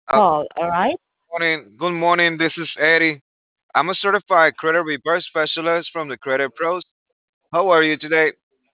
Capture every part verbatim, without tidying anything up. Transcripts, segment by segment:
Uh, call. All right. morning. Good morning. This is Eddie. I'm a certified credit repair specialist from the Credit Pros. How are you today?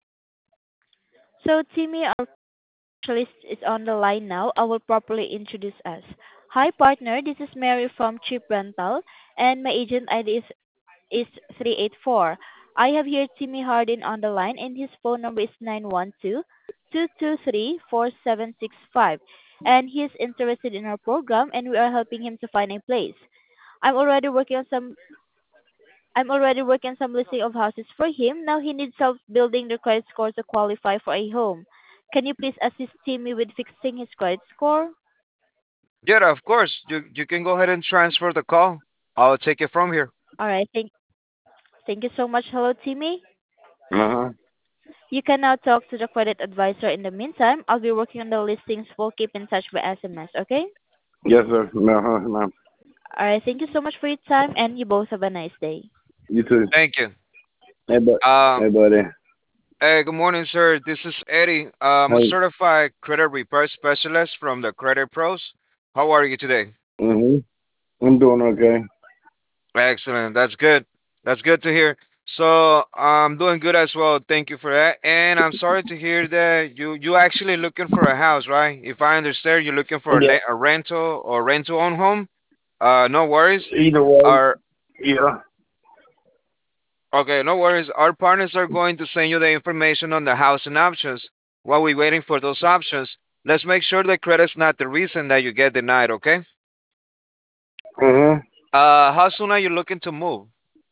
So Timmy, our specialist is on the line now. I will properly introduce us. Hi, partner. This is Mary from Cheap Rental, and my agent I D is is three eight four. I have here Timmy Hardin on the line, and his phone number is nine one two two two three four seven six five. And he is interested in our program, and we are helping him to find a place. I'm already working on some I'm already working on some listing of houses for him. Now he needs help building the credit score to qualify for a home. Can you please assist Timmy with fixing his credit score? Yeah, of course. You you can go ahead and transfer the call. I'll take it from here. All right, thank thank you so much. Hello, Timmy. Uh-huh. You can now talk to the credit advisor. In the meantime, I'll be working on the listings. We'll keep in touch by S M S, okay? Yes, sir. Uh-huh, ma'am. All right, thank you so much for your time, and you both have a nice day. You too. Thank you. Hey, but, Um, hey, buddy. hey, good morning, sir. This is Eddie. I'm a Hey. certified credit repair specialist from the Credit Pros. How are you today? Mm-hmm. I'm doing okay. Excellent. That's good. That's good to hear. So I'm doing good as well. Thank you for that. And I'm sorry to hear that you you actually looking for a house, right? If I understand, you're looking for a, Yeah. le- a rental or rent to own home. Uh, no worries. Either way. Our Yeah. Okay, no worries. Our partners are going to send you the information on the housing options. While we're waiting for those options, let's make sure the credit's not the reason that you get denied. Okay. Mm-hmm. Uh, how soon are you looking to move?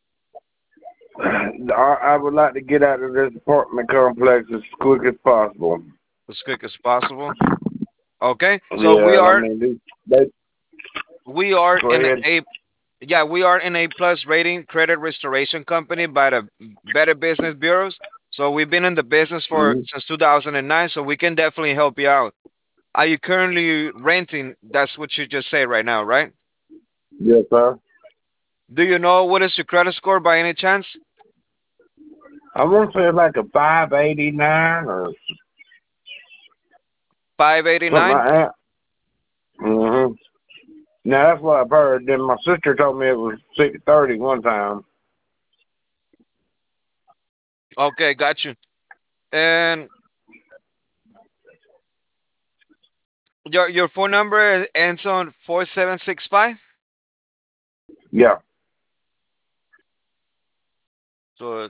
I, I would like to get out of this apartment complex as quick as possible. As quick as possible. Okay. So we Yeah, I are mean, they, they we are go in ahead. a yeah we are in a plus rating credit restoration company by the Better Business Bureaus. So we've been in the business for Mm-hmm. since two thousand nine. So we can definitely help you out. Are you currently renting? That's what you just say right now, right? Yes, sir. Do you know what is your credit score by any chance? I want to say like a five eighty-nine or something five eighty-nine? like that. Mm-hmm. Now, that's what I've heard. Then my sister told me it was six thirty one time. Okay, got you. And your your phone number ends on four seven six five? Yeah. So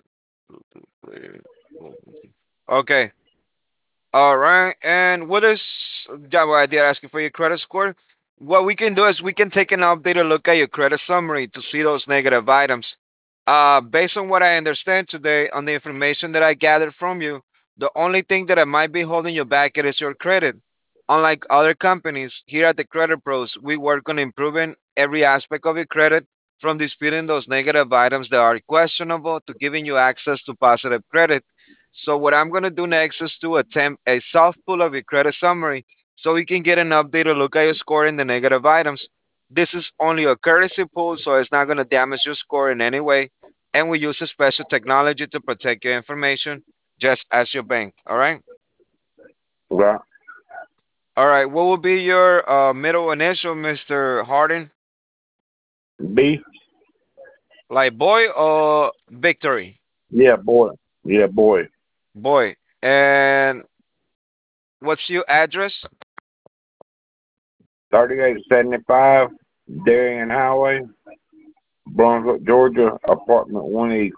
okay. All right. And what is yeah, well, I did ask you for your credit score. What we can do is we can take an updated look at your credit summary to see those negative items. Uh, based on what I understand today, on the information that I gathered from you, the only thing that I might be holding you back it is your credit. Unlike other companies, here at the Credit Pros, we work on improving every aspect of your credit, from disputing those negative items that are questionable to giving you access to positive credit. So what I'm going to do next is to attempt a soft pull of your credit summary so we can get an updated look at your score in the negative items. This is only a courtesy pull, so it's not going to damage your score in any way. And we use a special technology to protect your information, just as your bank. All right. Right. All right. What will be your uh, middle initial, Mister Harding? B. Like boy or victory? Yeah, boy. Yeah, boy. Boy. And what's your address? thirty-eight seventy-five Darien Highway, Brunswick, Georgia, apartment one E,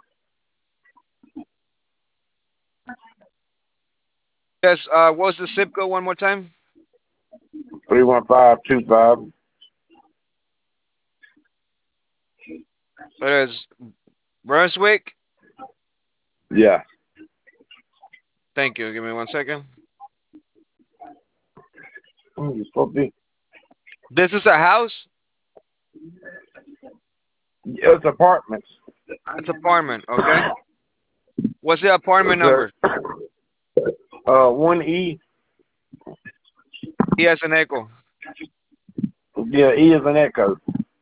Yes. Uh, what's the zip code one more time? three one five two five. It is Brunswick. Yeah. Thank you. Give me one second. Mm, you supposed to be- This is a house. yeah, it's apartments. It's apartment. Okay. What's the apartment It's a, number? uh, one E. He has an echo. Yeah, E is an echo.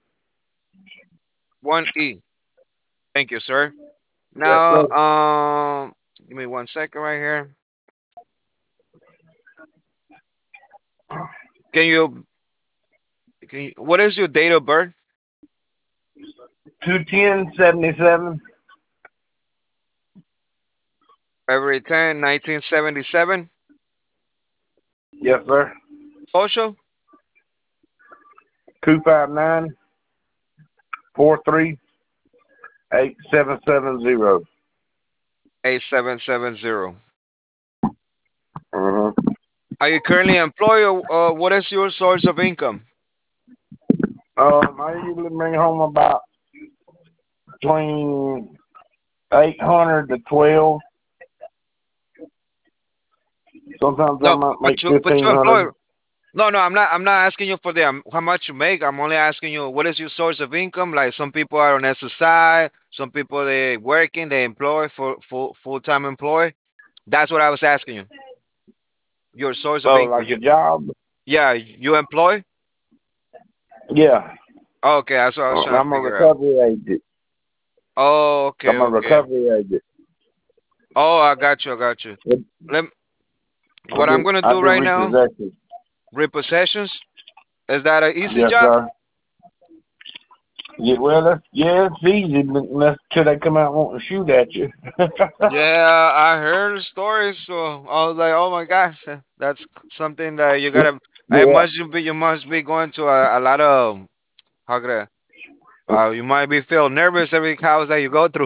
One E. Thank you, sir. Yes, Now, sir. um, give me one second right here. Can you Can you, what is your date of birth? Two ten seventy seven. February tenth, nineteen seventy-seven. Yes, sir. Social? Two five nine four three eight seven seven zero. eight seven seven zero. Uh-huh. Are you currently employed or uh, what is your source of income? Um, I usually bring home about between eight hundred to twelve. Sometimes I No, might make but you but fifteen you employ. hundred. No, no, I'm not. I'm not asking you for the um, how much you make. I'm only asking you what is your source of income. Like some people are on S S I, some people they working, they employ for full full time employee. That's what I was asking you. Your source of Oh, income. like You, a job? yeah, you employ. Yeah. Oh, okay, that's what I was Uh, trying to I'm a figure out. recovery agent. Oh, okay, I'm a okay. recovery agent. Oh, I got you. I got you. Let I what I'm do gonna I do do right now. repossessions. Repossessions. Is that an easy Yes, job? sir. Yeah, well, that's, yeah, it's easy, but unless till they come out wanting to shoot at you. Yeah, I heard the stories, so I was like, "Oh my gosh, uh, that's something that you gotta." I Yeah. must be you must be going to a, a lot of how could I, uh, you might be feel nervous every house that you go through.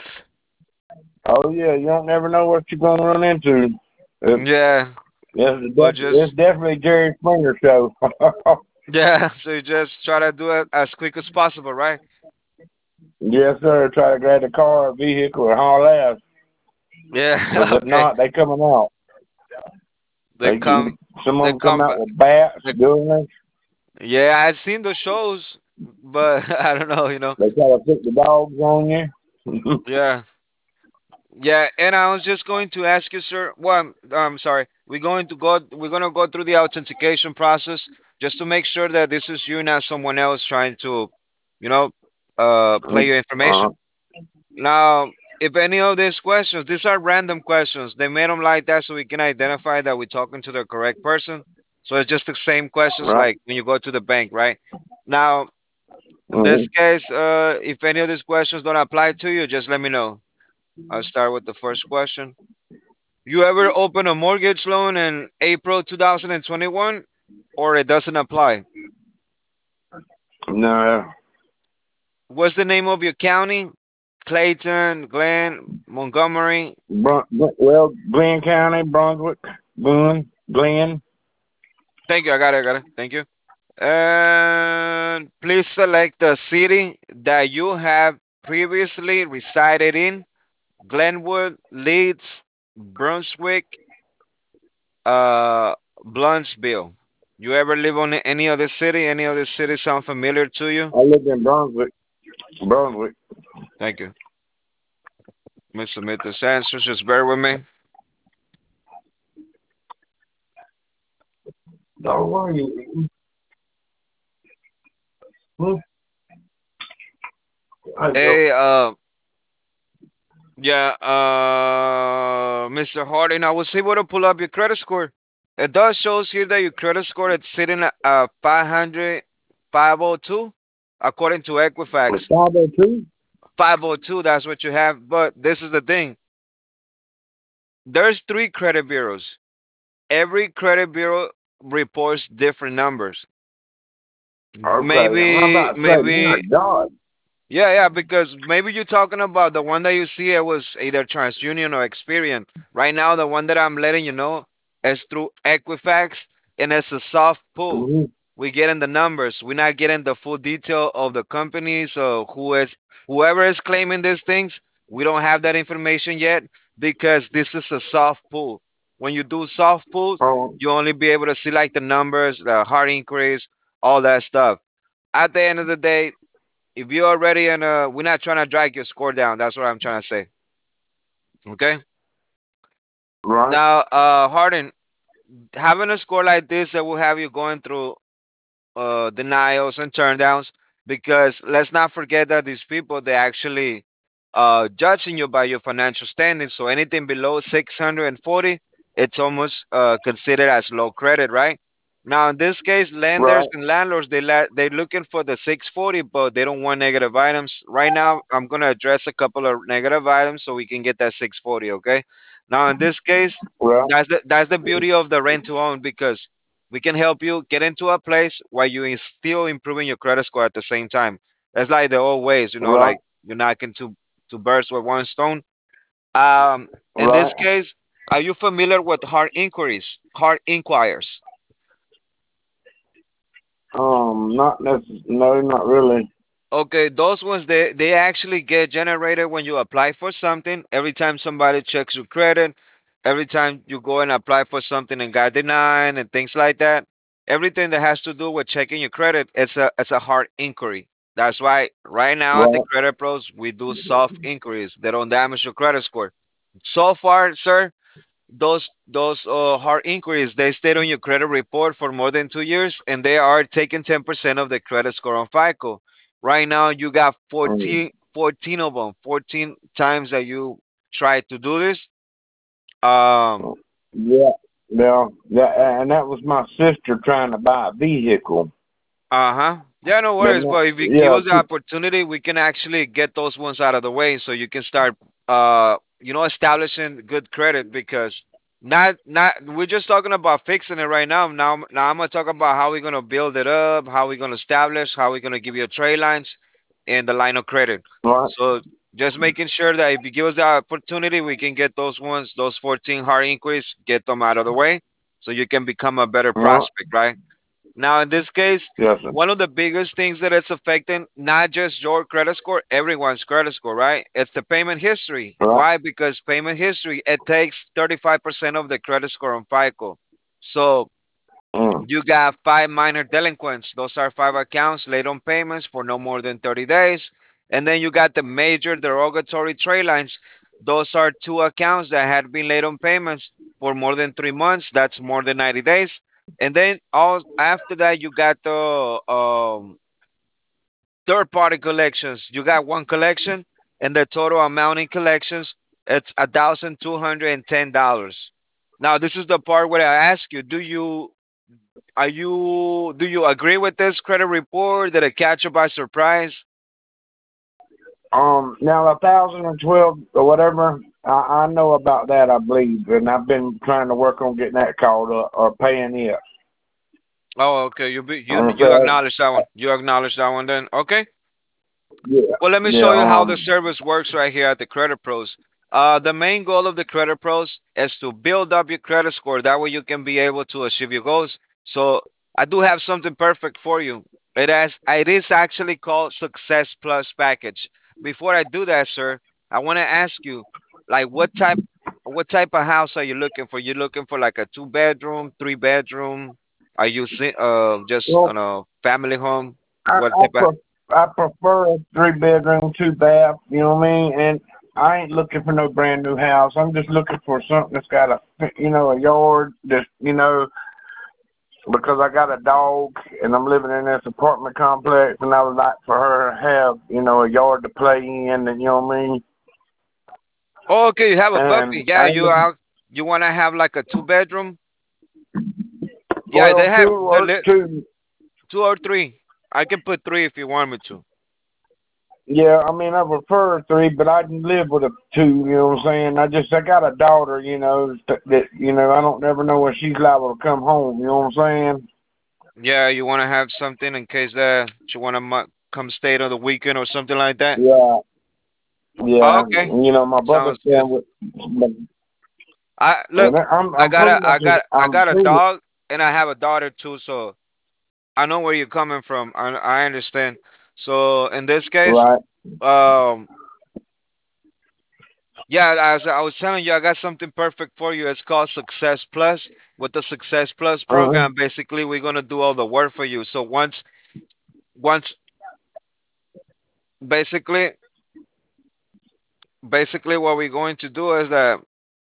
Oh yeah, you don't never know what you're gonna run into. It, Yeah, it's, but def- it's just definitely Jerry Springer show. yeah, so you just try to do it as quick as possible, right? Yes, sir. Try to grab the car or vehicle or haul ass, Yeah, because if okay. not, they coming out. They They come, some of they them come come out back. with bats, They, guns. yeah, I've seen the shows, but I don't know, you know. They try to put the dogs on you. Yeah. Yeah, and I was just going to ask you, sir. Well, I'm, I'm sorry. We're going to go. We're going to go through the authentication process just to make sure that this is you, not someone else trying to, you know, uh, play your uh, information. Now, if any of these questions, these are random questions. They made them like that so we can identify that we're talking to the correct person. So it's just the same questions right. like when you go to the bank, right? Now, in Mm-hmm. this case, uh, if any of these questions don't apply to you, just let me know. I'll start with the first question. You ever open a mortgage loan in April two thousand twenty-one or it doesn't apply? No, What's the name of your county? Clayton, Glenn, Montgomery. Brun- well, Glenn County, Brunswick, Boone, Glenn. Thank you. I got it. I got it. Thank you. And please select the city that you have previously resided in. Glenwood, Leeds, Brunswick, uh, Blunsville. You ever live on any other city? Any other city sound familiar to you? I lived in Brunswick, Brunswick. Thank you. Let me submit this answer. Just bear with me. Oh, are you? Hmm? I go. Hey, uh, yeah, uh, mister Harding, I was able to pull up your credit score. It does shows here that your credit score is sitting at uh, five hundred, five oh two, according to It's Equifax. five oh two. five oh two, that's what you have. But this is the thing. There's three credit bureaus. Every credit bureau reports different numbers. Okay, I'm Maybe, about to say, my maybe God. Yeah, yeah, because maybe you're talking about the one that you see it was either TransUnion or Experian. Right now, the one that I'm letting you know is through Equifax, and it's a soft pull. Mm-hmm. We're getting the numbers. We're not getting the full detail of the companies or who is whoever is claiming these things. We don't have that information yet because this is a soft pull. When you do soft pulls, Oh, you only be able to see like the numbers, the hard inquiries, all that stuff. At the end of the day, if you're already in a, we're not trying to drag your score down. That's what I'm trying to say. Okay. right. Now, uh, Harden, having a score like this, that will have you going through uh denials and turndowns because let's not forget that these people they actually uh judging you by your financial standing. So anything below six hundred forty, it's almost uh considered as low credit, right? Now, in this case, lenders Right. and landlords, they la- they're looking for the six forty, but they don't want negative items. Right now, I'm gonna address a couple of negative items so we can get that six forty. Okay. Now, in this case, Right. that's the that's the beauty of the rent to own because we can help you get into a place while you is still improving your credit score at the same time. That's like the old ways, you know, Right. like you're knocking two two birds with one stone. Um, in Right. this case, are you familiar with hard inquiries, hard inquires? Um, not necess- no, not really. Okay, those ones they they actually get generated when you apply for something. Every time somebody checks your credit, every time you go and apply for something and got denied and things like that. Everything that has to do with checking your credit, it's a it's a hard inquiry. That's why right now at the Right. Credit Pros we do soft inquiries. They don't damage your credit score. So far, sir, those those uh, hard inquiries they stayed on your credit report for more than two years and they are taking ten percent of the credit score on FICO. Right now you got Mm. fourteen, fourteen of them, fourteen times that you tried to do this. um Yeah. Yeah. Yeah. And that was my sister trying to buy a vehicle. Uh-huh. Yeah, no But worries. no, But if you give yeah. us the opportunity, we can actually get those ones out of the way so you can start uh you know establishing good credit because not not we're just talking about fixing it right now. Now now I'm gonna talk about how we're gonna build it up, how we're gonna establish, how we're gonna give you a trade lines and the line of credit. Right. So just making sure that if you give us the opportunity, we can get those ones, those fourteen hard inquiries, get them out of the way so you can become a better Right. prospect, right? Now, in this case, Yes, sir. one of the biggest things that it's affecting not just your credit score, everyone's credit score, right? It's the payment history. Right. Why? Because payment history it takes thirty-five percent of the credit score on FICO. So Mm. you got five minor delinquents. Those are five accounts late on payments for no more than thirty days. And then you got the major derogatory trade lines. Those are two accounts that had been late on payments for more than three months. That's more than ninety days. And then all after that, you got the um, third party collections. You got one collection, and the total amount in collections it's a thousand two hundred and ten dollars. Now, this is the part where I ask you: Do you are you do you agree with this credit report? Did it catch you by surprise? Um, now a thousand and twelve or whatever, I, I know about that, I believe, and I've been trying to work on getting that called up or paying it. Oh, okay. You be, you I'm you saying, acknowledge that one. You acknowledge that one then. Okay. yeah, Well, let me yeah, show you how the um, service works right here at the Credit Pros. Uh, the main goal of the Credit Pros is to build up your credit score. That way you can be able to achieve your goals. So I do have something perfect for you. It has it is actually called Success Plus package. Before I do that, sir, I want to ask you, like, what type what type of house are you looking for? You looking for like a two bedroom, three bedroom? Are you si- uh just well, on a family home? I What I, type of pref- I prefer a three bedroom, two bath. You know what I mean? And I ain't looking for no brand new house. I'm just looking for something that's got a you know a yard that you know because I got a dog and I'm living in this apartment complex and I would like for her to have you know a yard to play in and you know what I mean. Oh, okay, you have a puppy. And Yeah, I ain't you looking, out. You want to have like a two bedroom? Yeah, well they two have the or li- two. two or three. I can put three if you want me to. Yeah, I mean, I prefer three, but I can live with a two. You know what I'm saying? I just I got a daughter. You know that, that you know I don't never know when she's liable to come home. You know what I'm saying? Yeah, you want to have something in case that you want to come stay on the weekend or something like that. Yeah, Oh, yeah. okay, You know, my brother's sounds good. staying with, I and look. I'm I I'm got pretty a. much I got. I I'm got a pretty dog and I have a daughter too. So I know where you're coming from. I I understand. So in this case, right. um, yeah, as I was telling you, I got something perfect for you. It's called Success Plus. With the Success Plus Uh-huh. program, basically, we're gonna do all the work for you. So once, once, basically, basically, what we're going to do is that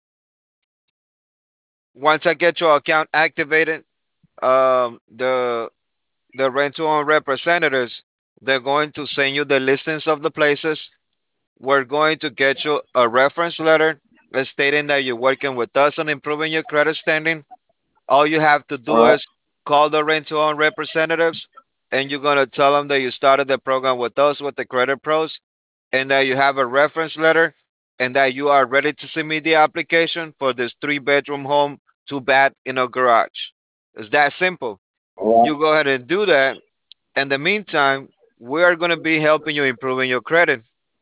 once I get your account activated, um, the the rent-to-own representatives, they're going to send you the listings of the places. We're going to get you a reference letter stating that you're working with us on improving your credit standing. All you have to All do right. is call the rent to own representatives and you're going to tell them that you started the program with us with the Credit Pros and that you have a reference letter and that you are ready to submit the application for this three bedroom home, two bath in a garage. It's that simple. Right. You go ahead and do that. In the meantime, we are going to be helping you improving your credit.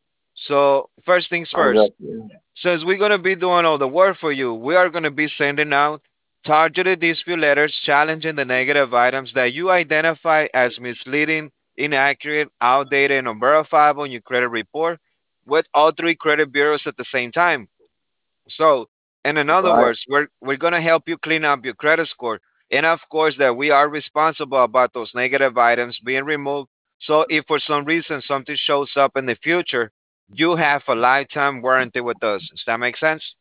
So, first things I got first, you. since we're going to be doing all the work for you, we are going to be sending out targeted dispute letters challenging the negative items that you identify as misleading, inaccurate, outdated, and unverifiable in your credit report with all three credit bureaus at the same time. So, and in other Right. words, we're we're gonna help you clean up your credit score, and of course that we are responsible about those negative items being removed. So, if for some reason something shows up in the future, you have a lifetime warranty with us. Does that make sense?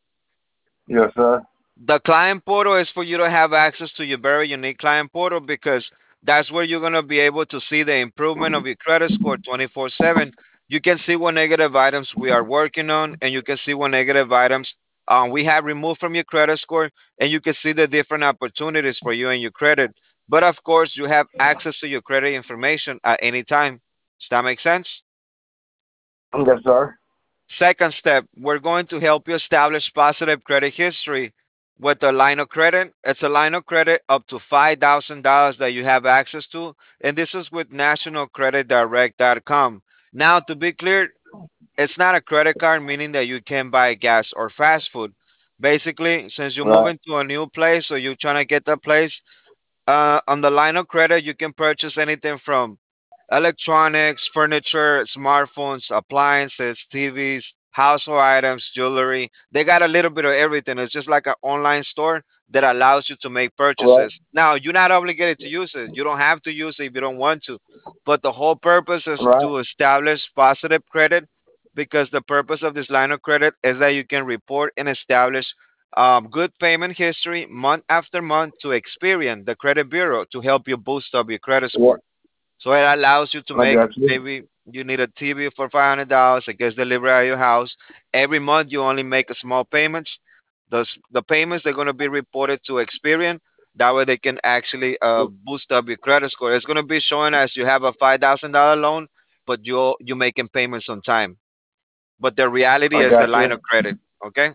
Yes, sir. The client portal is for you to have access to your very unique client portal because that's where you're going to be able to see the improvement of your credit score twenty-four seven. You can see what negative items we are working on and you can see what negative items um, we have removed from your credit score and you can see the different opportunities for you and your credit. But of course, you have access to your credit information at any time. Does that make sense? Yes, sir. Second step, we're going to help you establish positive credit history with a line of credit. It's a line of credit up to five thousand dollars that you have access to, and this is with national credit direct dot com. Now, to be clear, it's not a credit card, meaning that you can buy gas or fast food. Basically, since you're Right. moving to a new place or you're trying to get the place, uh, on the line of credit, you can purchase anything from electronics, furniture, smartphones, appliances, T Vs, household items, jewelry. They got a little bit of everything. It's just like an online store that allows you to make Right. purchases. Now, you're not obligated to use it. You don't have to use it if you don't want to. But the whole purpose is Right. to establish positive credit because the purpose of this line of credit is that you can report and establish um, good payment history month after month to Experian, the credit bureau, to help you boost up your credit Yeah. score. So it allows you to I make got you. maybe you need a T V for five hundred dollars. It gets delivered at your house. Every month you only make a small payments. Those the payments they're gonna be reported to Experian. That way they can actually uh, boost up your credit score. It's gonna be showing as you have a five thousand dollar loan, but you're you making payments on time. But the reality I is the got line you. of credit. Okay.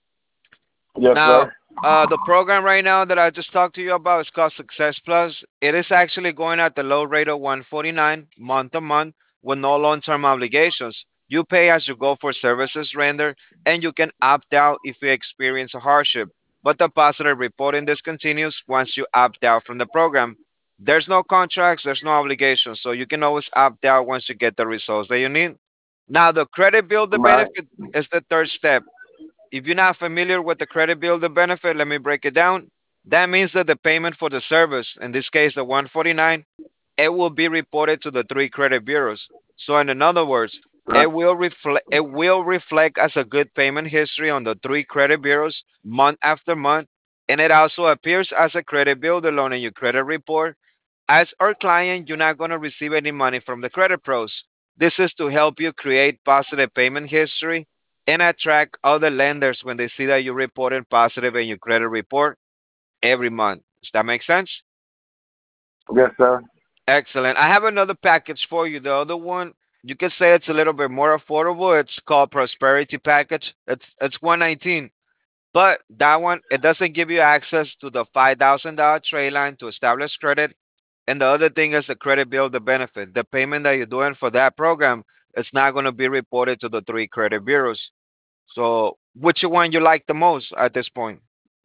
Yes, Now, sir. uh, the program right now that I just talked to you about is called Success Plus. It is actually going at the low rate of one forty-nine month to month with no long-term obligations. You pay as you go for services rendered, and you can opt out if you experience a hardship. But the positive reporting discontinues once you opt out from the program. There's no contracts, there's no obligations, so you can always opt out once you get the results that you need. Now, the credit builder Right. benefit is the third step. If you're not familiar with the credit builder benefit, let me break it down. That means that the payment for the service, in this case the one forty-nine, it will be reported to the three credit bureaus. So in other words, Right. it will reflect it will reflect as a good payment history on the three credit bureaus month after month, and it also appears as a credit builder loan in your credit report. As our client, you're not going to receive any money from the credit pros. This is to help you create positive payment history and attract other lenders when they see that you're reporting positive in your credit report every month. Does that make sense? Yes, sir. Excellent. I have another package for you. The other one, you can say it's a little bit more affordable. It's called Prosperity Package. It's it's one nineteen. But that one, it doesn't give you access to the five thousand dollars trade line to establish credit. And the other thing is the credit bill, the benefit. The payment that you're doing for that program, it's not going to be reported to the three credit bureaus. So, which one you like the most at this point?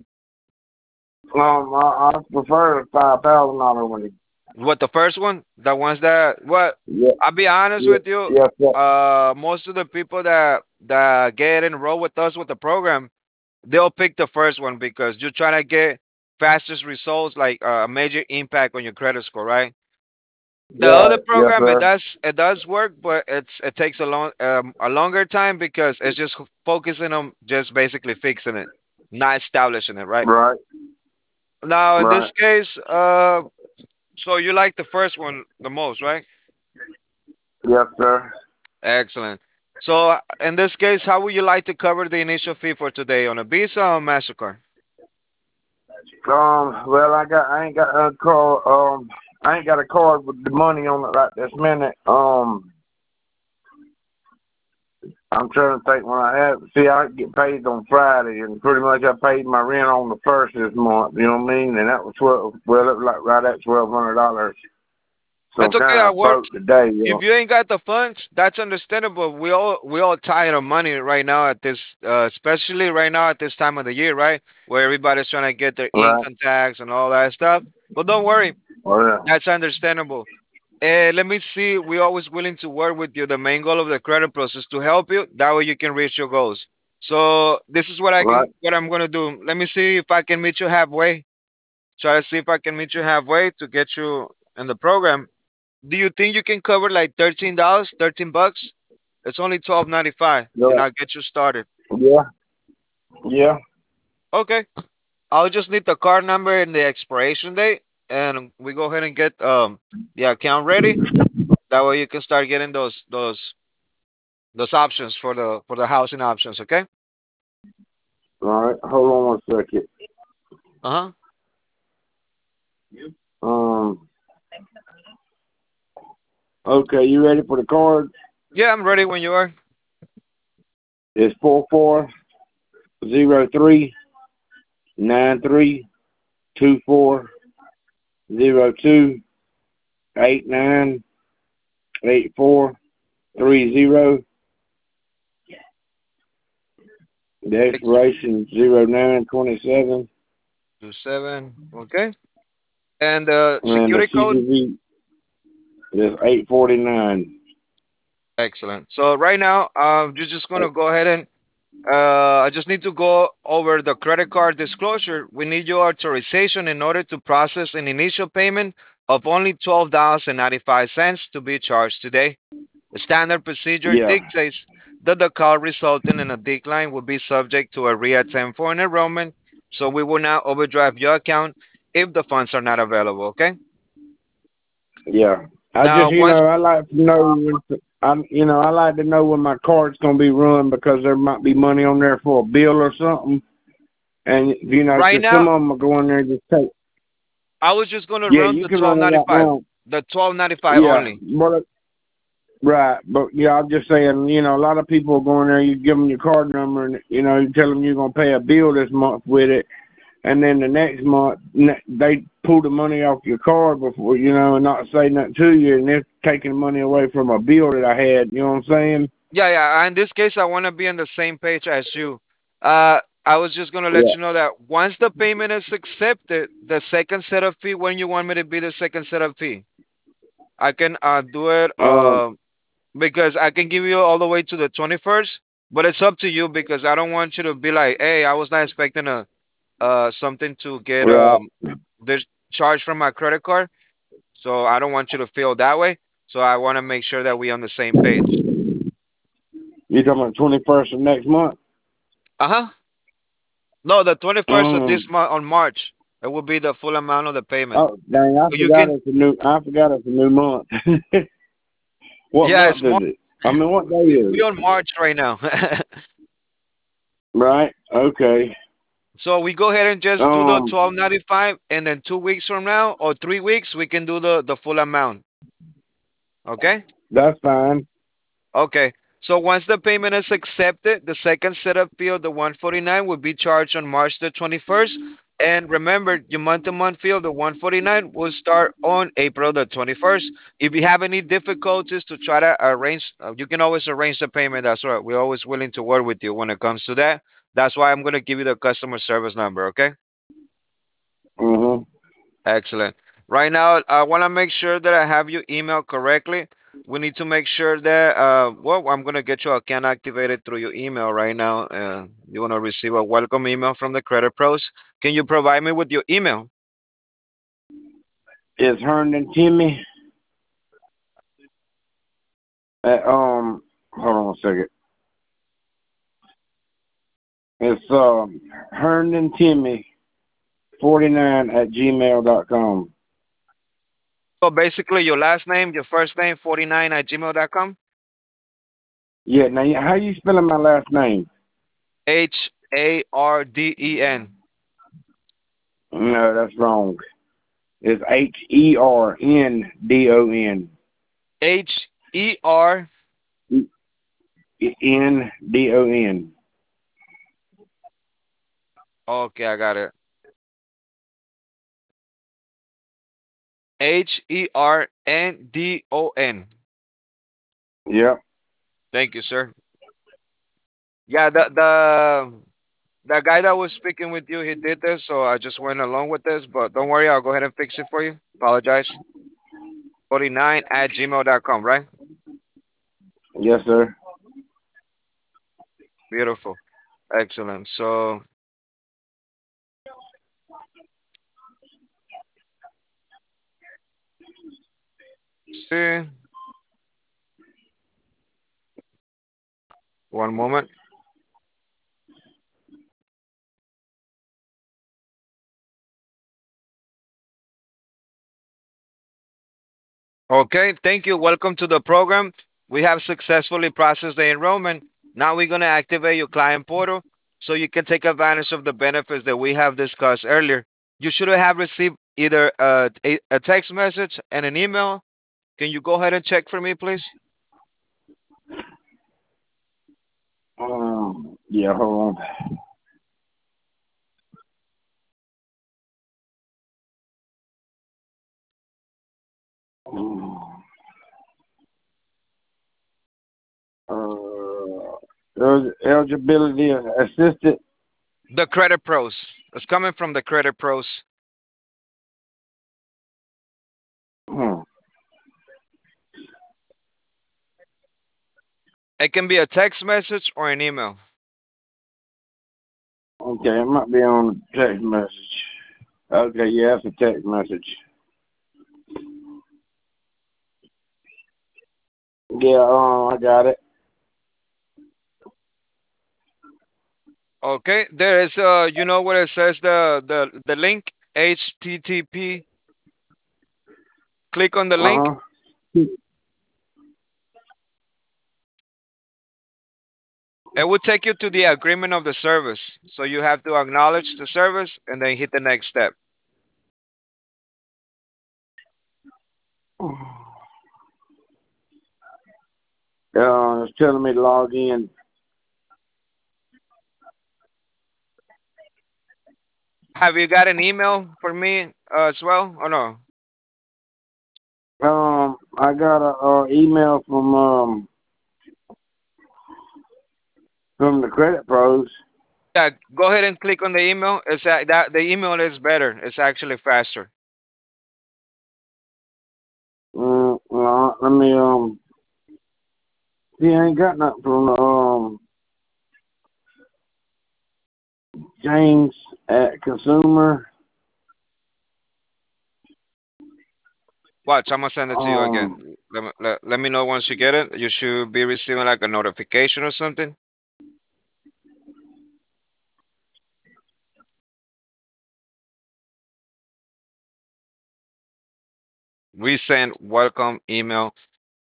Um, I, I prefer the five thousand dollar one. What the first one? The ones that what? Yeah. I'll be honest Yeah. with you. Yes, sir. Uh, most of the people that that get enrolled with us with the program, they'll pick the first one because you're trying to get fastest results, like uh, a major impact on your credit score, right? The other Right. Yes, program it sir. does it does work, but it's it takes a long um, a longer time because it's just focusing on just basically fixing it, not establishing it, right? Right. Now in Right. this case, uh, so you like the first one the most, right? Yes, sir. Excellent. So in this case, how would you like to cover the initial fee for today on a Visa or Mastercard? Um, well, I got, I ain't got a card. Um, I ain't got a card with the money on it right this minute. Um, I'm trying to think when I have. See, I get paid on Friday, and pretty much I paid my rent on the first this month. You know what I mean? And that was twelve. Well, it was like right at twelve hundred dollars. So I'm It's okay. kind I of work. broke today. You If know. you ain't got the funds, that's understandable. We all we all tired of money right now at this, uh, especially right now at this time of the year, right, where everybody's trying to get their Right. income tax and all that stuff. But don't worry, Well, yeah. that's understandable. Uh, let me see. We're always willing to work with you. The main goal of the credit process to help you. That way you can reach your goals. So this is what I can, Right. what I'm gonna do. Let me see if I can meet you halfway. Try to see if I can meet you halfway to get you in the program. Do you think you can cover like thirteen dollars, thirteen bucks? It's only twelve ninety five, and Yeah. I'll get you started. Yeah. Yeah. Okay. I'll just need the card number and the expiration date, and we go ahead and get um the account ready. That way you can start getting those those those options for the for the housing options. Okay. All right. Hold on one second. Uh huh. Um. Okay. You ready for the card? Yeah, I'm ready when you are. It's four four zero three nine three two four zero two eight nine eight four three zero. The Six expiration zero nine twenty seven, two seven. Okay. And the and the security code. C V V is eight forty nine. Excellent. So right now, um, you're just gonna go ahead and Uh, I just need to go over the credit card disclosure. We need your authorization in order to process an initial payment of only twelve dollars and ninety-five cents to be charged today. The standard procedure Yeah, dictates that the call resulting in a decline will be subject to a reattempt for an enrollment, so we will not overdraft your account if the funds are not available, okay? yeah. I Now, just, you once know, I like to know when to, I, you know, I like to know when my card's gonna be run because there might be money on there for a bill or something, and you know, right 'cause some now, of them are going there and just take. I was just going to Yeah, run you the can run it right twelve ninety-five, now. the twelve ninety-five Yeah, only. but right, but yeah, I'm just saying, you know, a lot of people are going there. You give them your card number, and you know, you tell them you're gonna pay a bill this month with it, and then the next month ne- they pull the money off your card before, you know, and not say nothing to you, and they're taking money away from a bill that I had. You know what I'm saying? Yeah, yeah. In this case, I want to be on the same page as you. Uh, I was just gonna let Yeah. you know that once the payment is accepted, the second set of fee. When you want me to be the second set of fee, I can uh do it. Um. Uh, because I can give you all the way to the twenty first, but it's up to you because I don't want you to be like, hey, I was not expecting a uh something to get Right. um this charge from my credit card, so I don't want you to feel that way. So I want to make sure that we on the same page. You talking about twenty first of next month? Uh huh. No, the twenty first of Um. this month on March, it will be the full amount of the payment. Oh, dang! I So you forgot can, it's a new. I forgot it's a new month. What yeah, month it's is March. it? I mean, what day We is we it? on March right now. Right. Okay. So we go ahead and just do the Um. twelve ninety five, and then two weeks from now or three weeks we can do the the full amount. Okay. That's fine. Okay. So once the payment is accepted, the second set of fee of the one forty-nine will be charged on March the twenty-first. And remember, your month-to-month fee of the one forty-nine will start on April the twenty-first. If you have any difficulties to try to arrange, uh, you can always arrange the payment. That's right. We're always willing to work with you when it comes to that. That's why I'm going to give you the customer service number, okay? Mhm. Excellent. Right now, I want to make sure that I have your email correctly. We need to make sure that, uh, well, I'm going to get your account activated through your email right now. Uh, you're going to receive a welcome email from the Credit Pros. Can you provide me with your email? It's Herndon Timmy at um. Hold on a second. It's um Herndon Timmy forty nine at gmail dot com. So basically, your last name, your first name, forty-nine at gmail dot com. Yeah. Now, how you spelling my last name? H A R D E N. No, that's wrong. It's H E R N D O N. H E R. N D O N. Okay, I got it. H E R N D O N. Yep. Thank you, sir. Yeah, the the the guy that was speaking with you, he did this, so I just went along with this. But don't worry, I'll go ahead and fix it for you. Apologize. forty-nine at gmail dot com, right? Yes, sir. Beautiful. Excellent. So, see, one moment. Okay, thank you. Welcome to the program. We have successfully processed the enrollment. Now we're going to activate your client portal so you can take advantage of the benefits that we have discussed earlier. You should have received either a, a, a text message and an email. Can you go ahead and check for me, please? Um, yeah, hold on. Uh, el- eligibility assisted. The Credit Pros. It's coming from the Credit Pros. Hmm. It can be a text message or an email. Okay, it might be on text message. Okay, yeah, it's a text message. Yeah, um, I got it. Okay, there is uh you know what it says the the the link H T T P. Click on the Uh link. huh. It will take you to the agreement of the service. So you have to acknowledge the service and then hit the next step. Uh, it's telling me to log in. Have you got an email for me uh, as well or no? Um, I got a, uh email from um from the credit pros. Yeah, go ahead and click on the email. It's a, that the email is better. It's actually faster. Mm, well, let me um. See, I ain't got nothing from um James at consumer. Watch, I'm gonna send it to you Um, again. Let me, let, let me know once you get it. You should be receiving like a notification or something. Resend welcome email.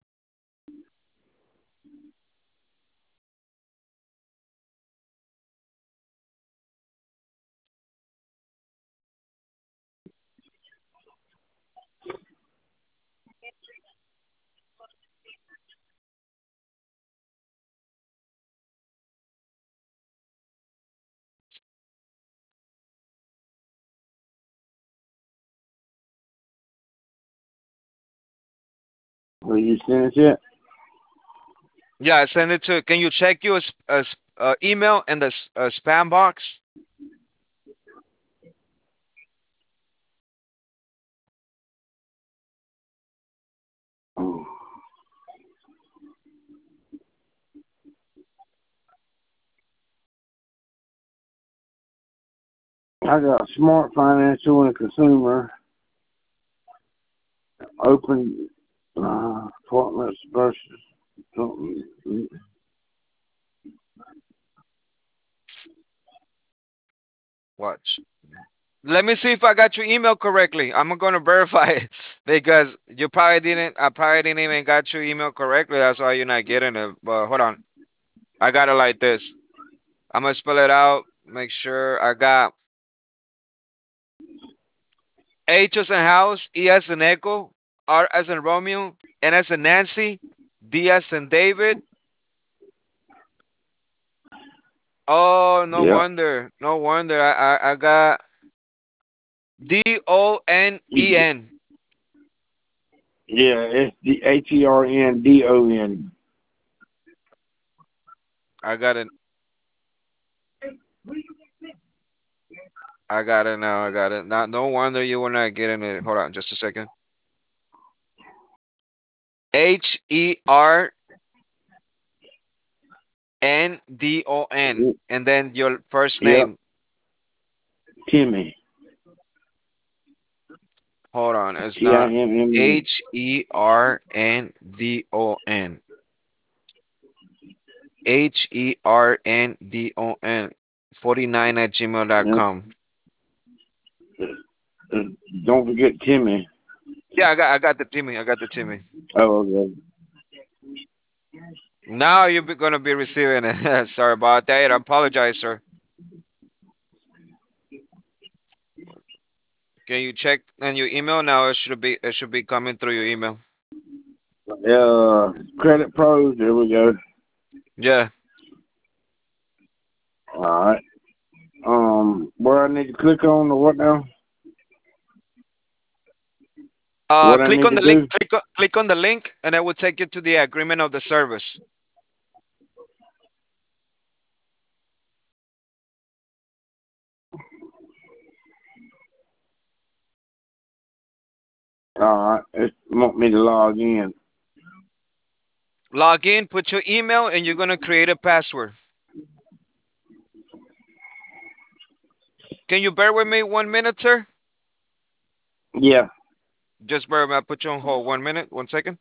will you send it yet? Yeah, I send it to. Can you check your s- uh, s- uh, email and the s- uh, spam box? Oh, I got smart financial and consumer open uh, appointments versus something. Watch. Let me see if I got your email correctly. I'm gonna verify it because you probably didn't. I probably didn't even got your email correctly. That's why you're not getting it. But hold on, I got it like this. I'm gonna spell it out. Make sure I got H as in house, E as in echo, R as in Romeo, N as in Nancy, D as in David. Oh, no Yep. wonder. No wonder. I I, I got D O N E N. Yeah, it's the H E R N D O N. I got it. I got it now. I got it. Not no wonder you were not getting it. Hold on, just a second. H E R N D O N, and then your first Yep, name. Timmy. Hold on, it's T I not M M E. H E R N D O N. H E R N D O N. forty-nine at gmail dot Yep. com. Uh, Don't forget Timmy. Yeah, I got I got the Timmy. I got the Timmy. Oh, okay. Now you're be- gonna be receiving it. Sorry about that. I apologize, sir. Can you check on your email now? It should be it should be coming through your email. Uh, Credit Pros. There we go. Yeah. All right. Um, where I need to click on or what now? Uh, What I click need on to the link. do? Click on, click on the link, and it will take you to the agreement of the service. All right. It want me to log in. Log in, put your email, and you're gonna create a password. Can you bear with me one minute, sir? Yeah. Just bear with me. I'll put you on hold. One minute. One second.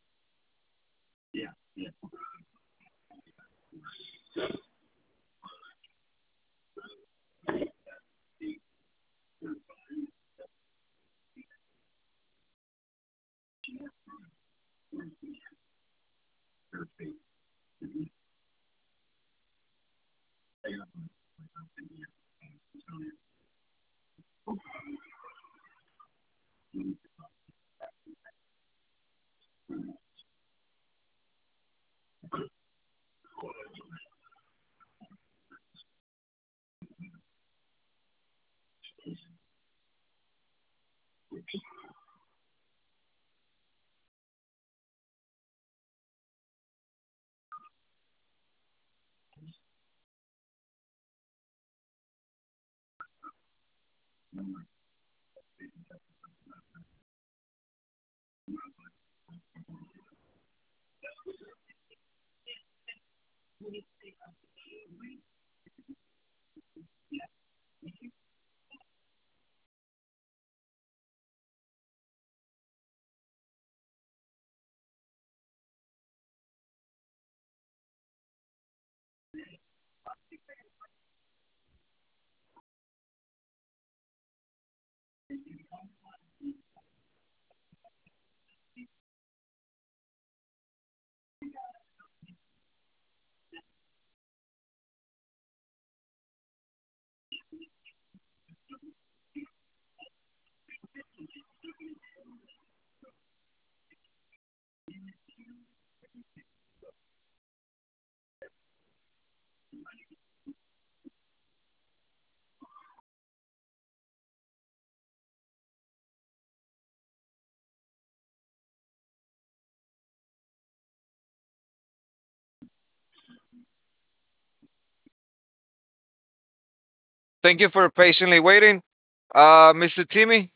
Thank you for patiently waiting. Uh, mister Timmy,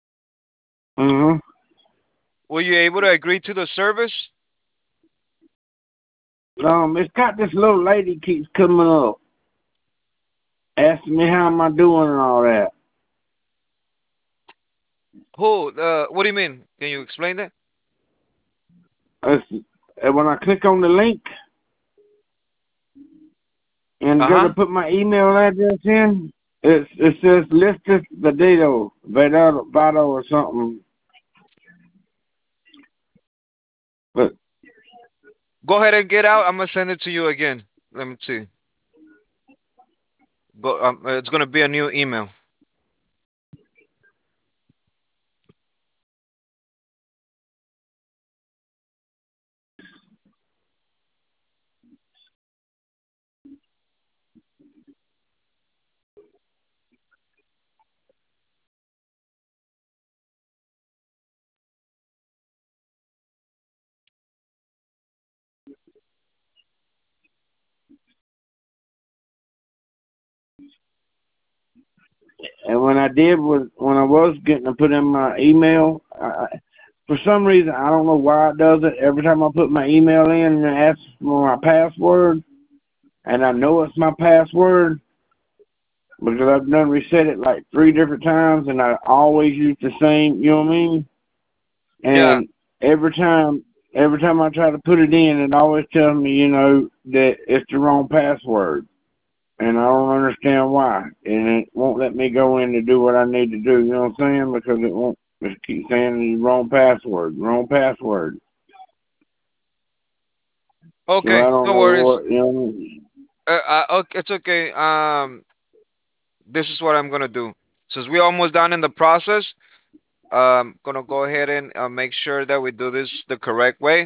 Mm-hmm. were you able to agree to the service? Um, it's got this little lady keeps coming up, asking me how am I doing and all that. Who? Uh, what do you mean? Can you explain that? It's, and when I click on the link and Uh go to huh. put my email address in, it it says listed Vidado, Vidado, Vado or something. But Go ahead and get out. I'm gonna send it to you again. Let me see. Go. Um, it's gonna be a new email. And when I did was when I was getting to put in my email, I, for some reason I don't know why it does it. Every time I put my email in and it asks for my password, and I know it's my password because I've done reset it like three different times, and I always use the same. You know what I mean? Yeah. And every time, every time I try to put it in, it always tells me, you know, that it's the wrong password, and I don't understand why. And it won't let me go in to do what I need to do. You know what I'm saying? Because it won't. It keeps saying the wrong password, wrong password. So Okay, I don't no know worries. what, you know. Uh, uh, okay, it's okay. Um, this is what I'm gonna do. Since we're almost done in the process, um, gonna go ahead and uh, make sure that we do this the correct way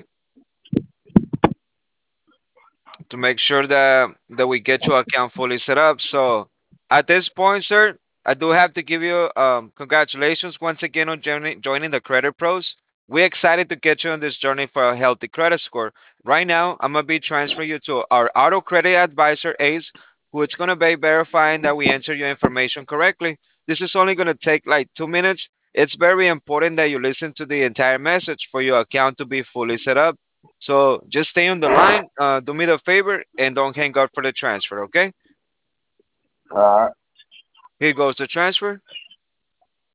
to make sure that that we get your account fully set up. So at this point, sir, I do have to give you um congratulations once again on joining joining the Credit Pros. We're excited to get you on this journey for a healthy credit score. Right now, I'm gonna be transferring you to our auto credit advisor Ace, who is gonna be verifying that we enter your information correctly. This is only gonna take like two minutes. It's very important that you listen to the entire message for your account to be fully set up. So just stay on the line. Uh, do me the favor and don't hang up for the transfer. Okay? All right. Here goes the transfer.